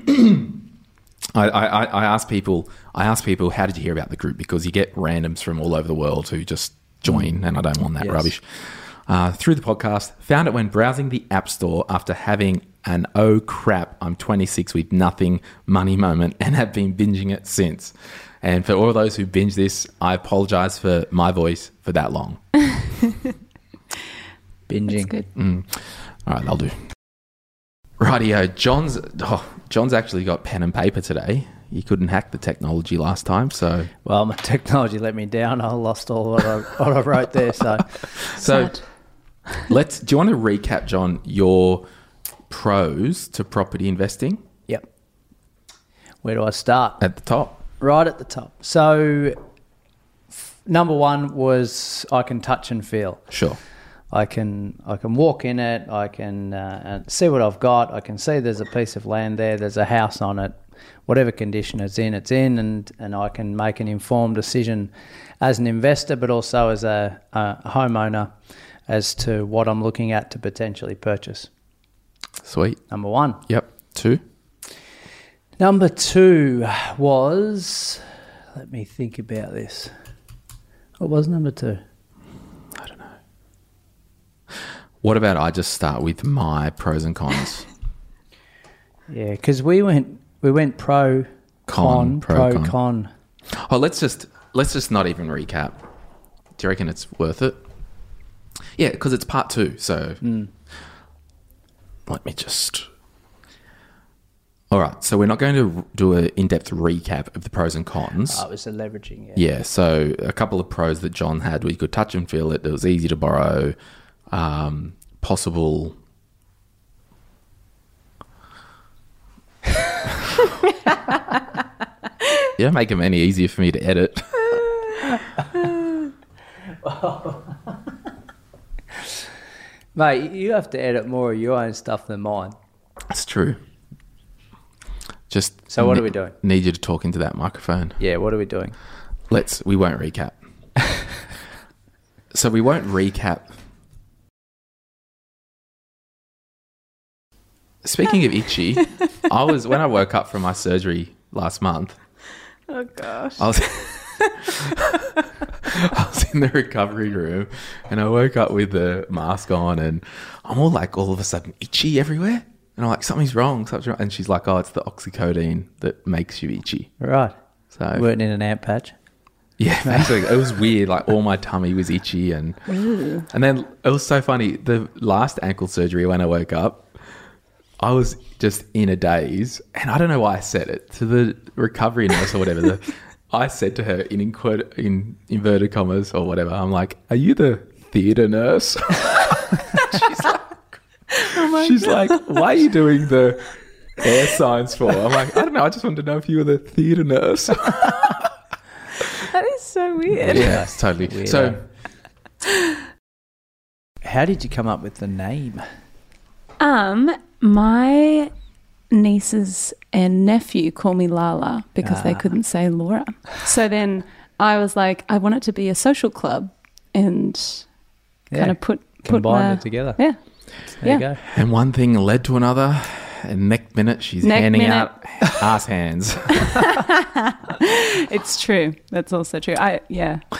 I asked people, how did you hear about the group? Because you get randoms from all over the world who just join, and I don't want that Yes. rubbish. Through the podcast, found it when browsing the App Store after having an oh crap, I'm 26 with nothing money moment and have been binging it since. And for all those who binge this, I apologise for my voice for that long. Binging. That's good. All right, that'll do. Rightio, John's actually got pen and paper today. He couldn't hack the technology last time, so Well, my technology let me down. I lost all what I wrote there. So Sad. do you want to recap, John, your pros to property investing yep. Where do I start? at the top? Right at the top. So number 1 was I can touch and feel. Sure. I can walk in it. I can see what I've got. I can see there's a piece of land there. There's a house on it. Whatever condition it's in, and I can make an informed decision as an investor, but also as a homeowner as to what I'm looking at to potentially purchase. Sweet. Number 1. Yep. 2. Number 2 was, let me think about this. What was number 2? I don't know. What about I just start with my pros and cons? Yeah, because we went pro pro, con. Oh, let's just not even recap. Do you reckon it's worth it? Yeah, because it's part 2. So let me just. All right, so we're not going to do an in-depth recap of the pros and cons. Oh, it was the leveraging. Yeah, so a couple of pros that John had where you could touch and feel it. It was easy to borrow. Possible. You don't make them any easier for me to edit. Mate, you have to edit more of your own stuff than mine. That's true. Just So what are we doing? Need you to talk into that microphone. Yeah, what are we doing? We won't recap. So we won't recap. Speaking of itchy, when I woke up from my surgery last month. Oh gosh. I was in the recovery room and I woke up with the mask on and I'm all of a sudden itchy everywhere. And I'm like, something's wrong. And she's like, oh, it's the oxycodone that makes you itchy. Right. So You weren't in an ant patch. yeah, basically, it was weird. Like all my tummy was itchy and then it was so funny. The last ankle surgery when I woke up, I was just in a daze, and I don't know why I said it to the recovery nurse or whatever. I said to her in inverted commas or whatever, I'm like, "Are you the theatre nurse?" She's like, "Why are you doing the air signs for?" I'm like, "I don't know. I just wanted to know if you were the theatre nurse." That is so weird. Yeah, it's totally Weirdo. so. How did you come up with the name? My nieces and nephew call me Lala because they couldn't say Laura. So then I was like, I want it to be a social club and kind of put Combine it together. Yeah. There you go. And one thing led to another, and next minute she's handing out ass hands. It's true. That's also true.